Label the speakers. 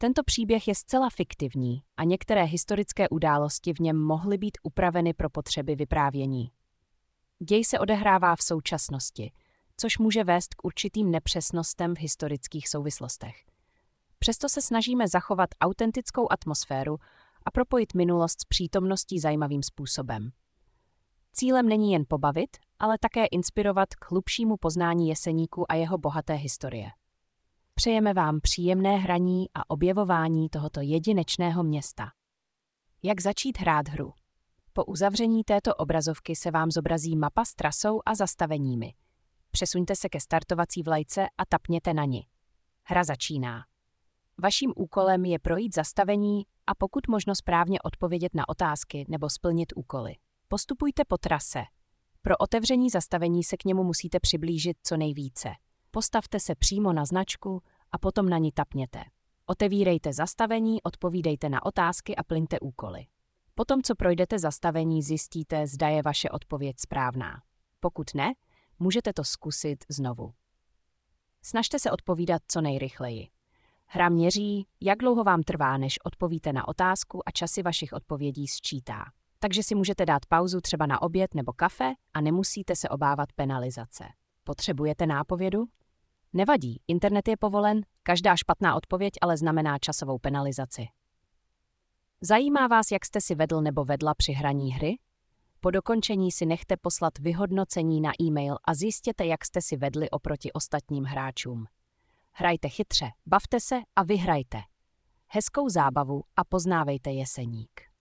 Speaker 1: Tento příběh je zcela fiktivní a některé historické události v něm mohly být upraveny pro potřeby vyprávění. Děj se odehrává v současnosti, což může vést k určitým nepřesnostem v historických souvislostech. Přesto se snažíme zachovat autentickou atmosféru a propojit minulost s přítomností zajímavým způsobem. Cílem není jen pobavit, ale také inspirovat k hlubšímu poznání Jeseníku a jeho bohaté historie. Přejeme vám příjemné hraní a objevování tohoto jedinečného města. Jak začít hrát hru? Po uzavření této obrazovky se vám zobrazí mapa s trasou a zastaveními. Přesuňte se ke startovací vlajce a tapněte na ni. Hra začíná. Vaším úkolem je projít zastavení a pokud možno správně odpovědět na otázky nebo splnit úkoly. Postupujte po trase. Pro otevření zastavení se k němu musíte přiblížit co nejvíce. Postavte se přímo na značku a potom na ní tapněte. Otevírejte zastavení, odpovídejte na otázky a plňte úkoly. Potom, co projdete zastavení, zjistíte, zda je vaše odpověď správná. Pokud ne, můžete to zkusit znovu. Snažte se odpovídat co nejrychleji. Hra měří, jak dlouho vám trvá, než odpovíte na otázku a časy vašich odpovědí sčítá. Takže si můžete dát pauzu třeba na oběd nebo kafe a nemusíte se obávat penalizace. Potřebujete nápovědu? Nevadí, internet je povolen, každá špatná odpověď ale znamená časovou penalizaci. Zajímá vás, jak jste si vedl nebo vedla při hraní hry? Po dokončení si nechte poslat vyhodnocení na e-mail a zjistěte, jak jste si vedli oproti ostatním hráčům. Hrajte chytře, bavte se a vyhrajte. Hezkou zábavu a poznávejte Jeseník.